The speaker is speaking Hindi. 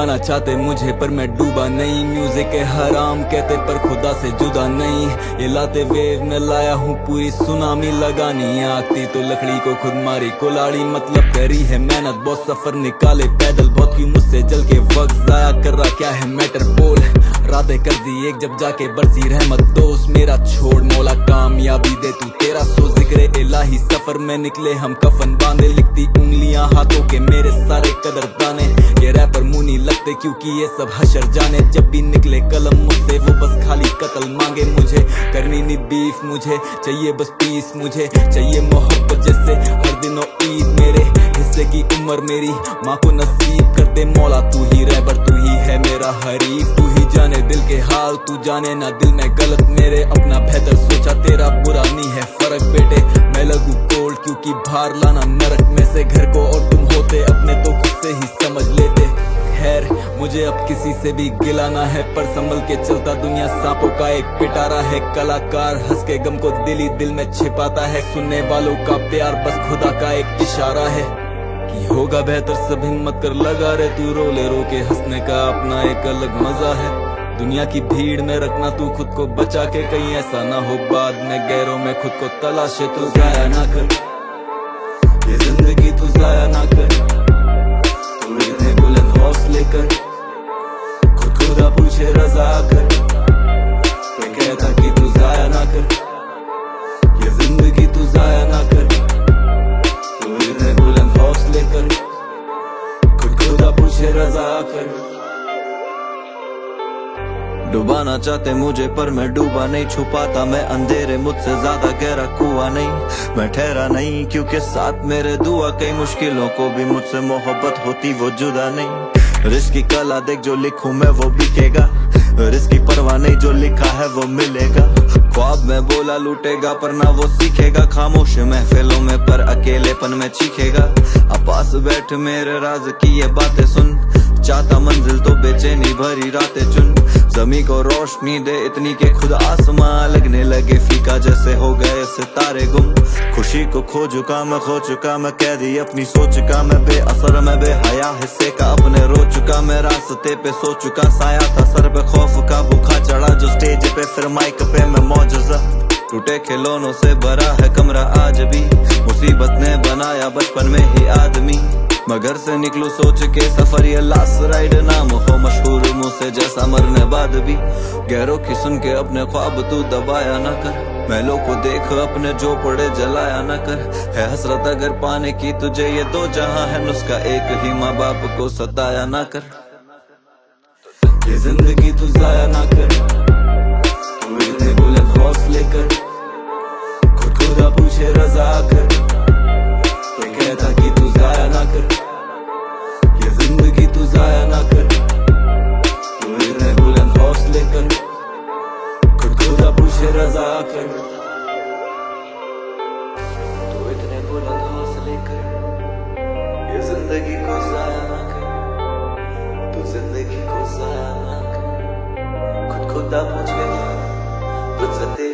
डुबाना चाहते मुझे पर मैं डूबा नहीं, म्यूजिक है हराम कहते पर खुदा से जुदा नहीं। ये लाते वेव में लाया हूँ पूरी सुनामी लगानी, आगती तो लकड़ी को खुद मारी कुल्हाड़ी, मतलब करी है मेहनत बहुत सफर निकाले पैदल, बहुत क्यों मुझसे जल के वक्त जाया कर रहा क्या है मैटर बोल। रातें कर दी एक जब जाके बरसी रहमत, दोस्त मेरा छोड़ मौला कामयाबी दे तू तेरा, सो जिक्रे इलाही सफर में निकले हम कफन बांधे, लिखती उंगलियां हाथों के मेरे सारे कदरदाने, ये रैपर मुंह नहीं लगते क्योंकि ये सब हशर जाने, जब भी निकले कलम मुझसे वो बस खाली कत्ल मांगे मुझे, करनी नहीं बीफ मुझे चाहिए बस पीस, मुझे चाहिए मोहब्बत जैसे हर दिनों ईद, मेरे हिस्से की उम्र मेरी माँ को नसीब कर दे मौला, तू ही रैपर तू ही है मेरा हरीफ, तू ही जाने दिल के हाल, तू जाने ना दिल में गलत मेरे, अपना बेहतर सोचा तेरा बुरा नहीं है फर्क बेटे, मैं लगू कोल्ड क्योंकि बाहर लाना नरक में से घर को, और तुम होते अपने तो खुद से ही समझ लेते। खैर मुझे अब किसी से भी गिलाना है पर संभल के चलता, दुनिया सांपों का एक पिटारा है, कलाकार हंस के गम को दिल ही दिल में छिपाता है, सुनने वालों का प्यार बस खुदा का एक इशारा है, कि होगा बेहतर सब हिम्मत कर लगा रे, तू रोले रो के हंसने का अपना एक अलग मजा है, दुनिया की भीड़ में रखना तू खुद को बचा के, कहीं ऐसा ना हो बाद में गैरों में खुद को तलाशे, तू जाया ना कर ये जिंदगी तू जाया ना कर, तू इतने बुलंद हौसले कर, खुद खुदा पूछे रजा कर, कोई कहता कि तू जाया ना कर ये जिंदगी तू जाया ना कर, तू इतने बुलंद हौसले कर, खुद खुदा पूछे रजा कर। डुबाना चाहते मुझे पर मैं डूबा नहीं, छुपाता मैं अंधेरे मुझसे ज्यादा गहरा कुआं नहीं, मैं ठहरा नहीं क्योंकि साथ मेरे दुआ, कई मुश्किलों को भी मुझसे मोहब्बत होती वो जुदा नहीं, रिस्क की कला देख जो लिखूं मैं वो बिकेगा, रिस्क की परवाह नहीं जो लिखा है वो मिलेगा, ख्वाब में बोला लूटेगा पर ना वो सीखेगा, खामोश महफिलों में पर अकेलेपन में चीखेगा, अब पास बैठ मेरे राज की ये बातें सुन, चाहता मंजिल तो बेचैनी भरी रातें चुन, जमी को रोशनी दे इतनी के खुद आसमां लगने लगे फीका, जैसे हो गए सितारे गुम, खुशी को खो चुका मैं कैदी अपनी सोच का, मैं बेअसर मैं बेहया हिस्से का अपने रो चुका, मैं रास्ते पे सो चुका, साया था सर पे खौफ का बुखा चढ़ा जो स्टेज पे, फिर माइक पे मैं मौजूदा, टूटे खिलौनों से भरा है कमरा आज भी, मुसीबत ने बनाया बचपन में ही आदमी, मैं घर से निकलूं सोच के सफर ये लास्ट राइड नाम हो मशहूर मुझसे जैसा मरने बाद भी, गैरों की सुन के अपने ख्वाब तू दबाया ना कर, महलों को देख अपने जो पड़े जलाया ना कर, है हसरत अगर पाने की तुझे ये दो जहां है नुस्खा एक ही, माँ बाप को सताया ना कर, ये जिंदगी तू जाया ना कर, तू इतने बुलंद हौसले कर, खुद खुदा पूछे रजा कर, कोई कहता कि तू जाया ना कर ये जिंदगी तू जाया ना कर, तू इतने बुलंद हौसले कर, खुद खुदा पूछे रजा कर, तू इतने बुलंद हौसले कर, ये जिंदगी को जाया ना कर, तू जिंदगी को जाया ना कर, खुद खुदा पूछे तुझसे